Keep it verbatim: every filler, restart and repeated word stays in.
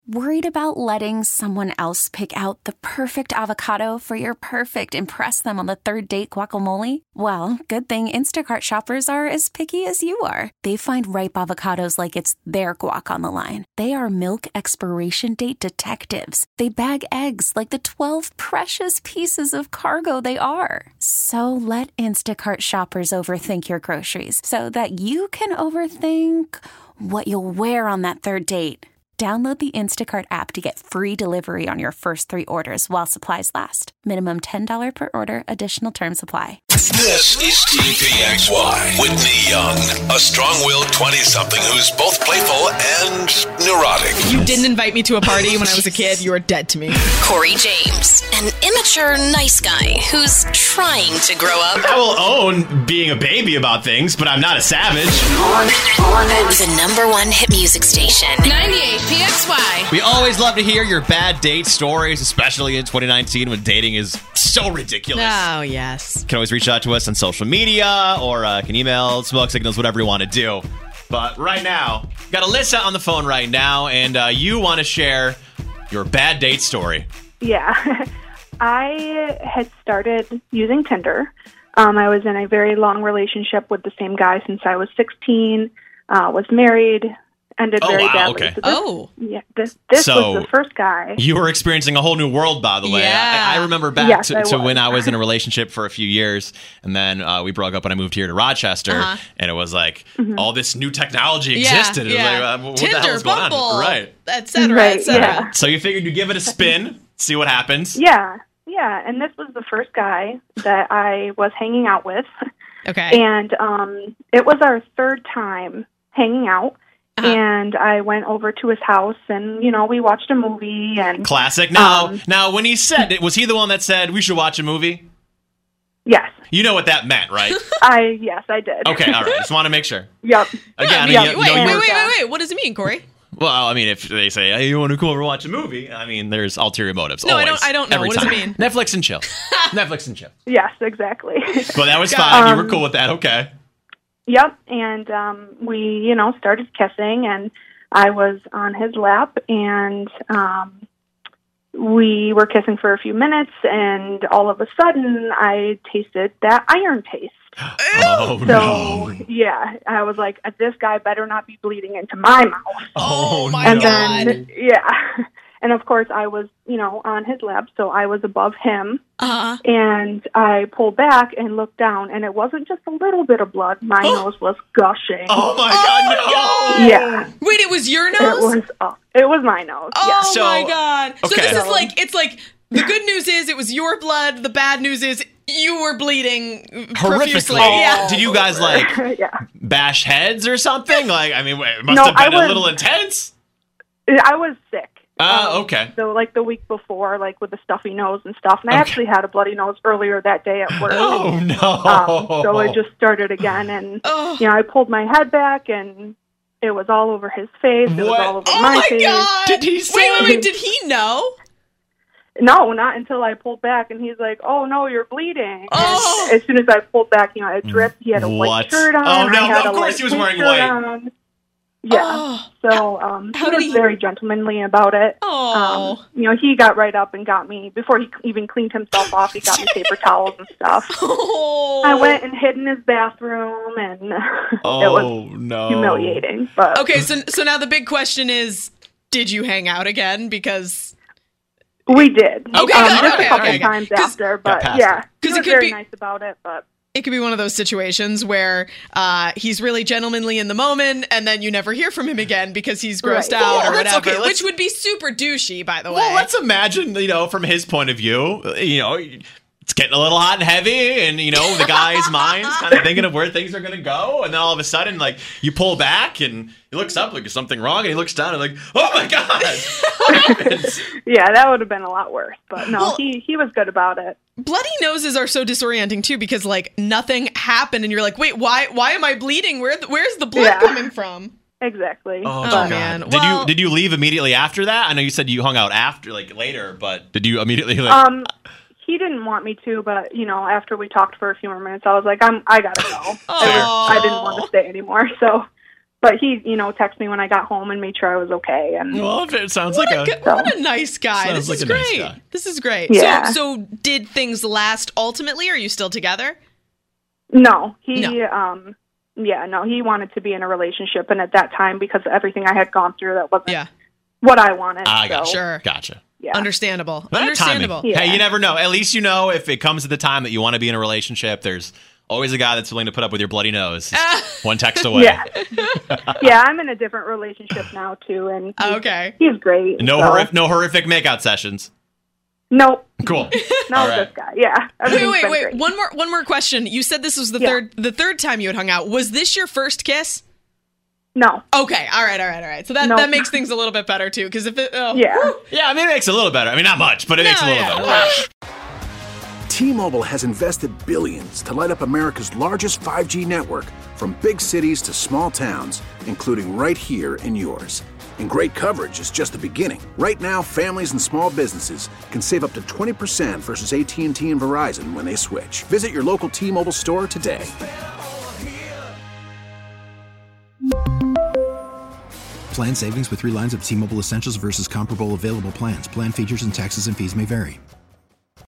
Worried about letting someone else pick out the perfect avocado for your perfect impress them on the third date guacamole? Well, good thing Instacart shoppers are as picky as you are. They find ripe avocados like it's their guac on the line. They are milk expiration date detectives. They bag eggs like the twelve precious pieces of cargo they are. So let Instacart shoppers overthink your groceries so that you can overthink what you'll wear on that third date. Download the Instacart app to get free delivery on your first three orders while supplies last. Minimum ten dollars per order. Additional terms apply. This is T P X Y. Whitney Young, a strong-willed twenty-something who's both playful and neurotic. You didn't invite me to a party when I was a kid. You are dead to me. Corey James, an immature nice guy who's trying to grow up. I will own being a baby about things, but I'm not a savage. The number one hit music station. ninety-eight P X Y. We always love to hear your bad date stories, especially in twenty nineteen when dating is so ridiculous. Oh, yes. You can always reach out to us on social media or uh, can email, smoke signals, whatever you want to do. But right now, got Alyssa on the phone right now, and uh, you want to share your bad date story. Yeah. I had started using Tinder. Um, I was in a very long relationship with the same guy since I was sixteen, uh, was married, ended Oh, very wow, badly. okay. So this, Oh. Yeah, this, this So- was the first guy. You were experiencing a whole new world, by the way. Yeah. I, I remember back Yes, to, I to was. when I was in a relationship for a few years, and then uh, we broke up and I moved here to Rochester, Uh-huh. and it was like Mm-hmm. all this new technology Yeah, existed. It yeah. was like, uh, what Tinder, the hell's going Bumble, on? Right. et cetera, Right, et cetera. yeah. So you figured you'd give it a spin, see what happens. Yeah, yeah. And this was the first guy that I was hanging out with. Okay. And um, it was our third time hanging out. Uh-huh. And I went over to his house, and, you know, we watched a movie. And Classic. Now, Um, now, when he said it, was he the one that said we should watch a movie? yes, You know what that meant, right? I yes, I did. Okay, all right. Just want to make sure. Yep. Again, Yeah, you, yeah. you wait, know, wait, you wait, were- wait, wait. What does it mean, Corey? Well, I mean, if they say, hey, you want to come over and watch a movie, I mean, there's ulterior motives. No, I always, don't- I don't know. every What does it time. mean? Netflix and chill. Netflix and chill. Yes, exactly. But that was God. fine. you were Um, cool with that. Okay. Yep. And um, we, you know, started kissing, and I was on his lap, and um, we were kissing for a few minutes, and all of a sudden, I tasted that iron taste. Oh, So, no. yeah, I was like, this guy better not be bleeding into my mouth. Oh, my And God. then, yeah. And of course, I was, you know, on his lap, so I was above him. Uh-huh. And I pulled back and looked down, and it wasn't just a little bit of blood. My nose was gushing. Oh, my Oh, God, no. Yeah, Wait, it was your it nose? was. Uh, it was my nose. Oh, yeah. So- my God. So okay. this is like, it's like, the good news is it was your blood. The bad news is you were bleeding profusely. Horrifically. Yeah. Did you guys, like, yeah. bash heads or something? Like, I mean, it must No, have been I a was- little intense. I was sick. Uh, Um, okay. So, like, the week before, like, with the stuffy nose and stuff. And I Okay. actually had a bloody nose earlier that day at work. Oh, no. Um, so it just started again, and Oh. you know, I pulled my head back, and it was all over his face. It What? was all over Oh, my, my face. God. Did he Wait, say- wait, wait. Did he know? No, not until I pulled back, and he's like, "Oh no, you're bleeding." Oh. And as soon as I pulled back, you know, it dripped. He had a What? white shirt on. Oh, no, I had of a course light he was pink wearing shirt white. on. Yeah. Oh. So um, How he did was he- very gentlemanly about it. Oh. Um, you know, he got right up and got me before he even cleaned himself off. He got me paper towels and stuff. Oh. I went and hid in his bathroom, and it Oh, was no. humiliating. But Okay, so so now the big question is, did you hang out again? Because we did. Okay, um, good. just Okay, a couple okay. times 'Cause- after, Got but past yeah, it. he 'Cause it was could very be- nice about it. But it could be one of those situations where uh, he's really gentlemanly in the moment, and then you never hear from him again because he's grossed Right. out Well, or let's- whatever, okay, let's- which would be super douchey, by the way. Well, let's imagine, you know, from his point of view, you know, it's getting a little hot and heavy, and, you know, the guy's mind's kind of thinking of where things are going to go, and then all of a sudden, like, you pull back, and he looks up, like, is something wrong? And he looks down, and like, oh, my God, what happens? yeah, that would have been a lot worse. But no, Well- he he was good about it. Bloody noses are so disorienting too because like nothing happened, and you're like, wait, why? Why am I bleeding? Where? The, where's the blood Yeah. coming from? Exactly. Oh, Oh, God. man. Did Well- you did you leave immediately after that? I know you said you hung out after, like, later, but did you immediately, like... Um, he didn't want me to, but you know, after we talked for a few more minutes, I was like, I'm I gotta go. Oh. I, was- I didn't want to stay anymore. So but he, you know, texted me when I got home and made sure I was okay. And Well, if it sounds What, like a, a. good- what a nice guy. Sounds This like is a nice great. guy. This is great. Yeah. So, so did things last ultimately? Are you still together? no, he, No. um, yeah, no, he wanted to be in a relationship, and at that time, because of everything I had gone through, that wasn't Yeah. what I wanted. I so, gotcha. Sure. Gotcha. Yeah. Understandable. Well, Understandable. timing. Yeah. Hey, you never know. At least you know if it comes to the time that you want to be in a relationship, there's always a guy that's willing to put up with your bloody nose. One text away. Yeah. yeah, I'm in a different relationship now, too, and he's, Okay. he's great. No, so. horrific, no horrific makeout sessions. Nope. Cool. Not All with right. this guy. Yeah. Wait, everything's wait, been wait. great. One more one more question. You said this was the Yeah. third the third time you had hung out. Was this your first kiss? No. Okay. All right, all right, all right. So that, Nope. that makes things a little bit better too, because if it oh, Yeah. Yeah, I mean, it makes it a little better. I mean, not much, but it makes it a little yeah. better. T-Mobile has invested billions to light up America's largest five G network, from big cities to small towns, including right here in yours. And great coverage is just the beginning. Right now, families and small businesses can save up to twenty percent versus A T and T and Verizon when they switch. Visit your local T-Mobile store today. Plan savings with three lines of T-Mobile Essentials versus comparable available plans. Plan features and taxes and fees may vary.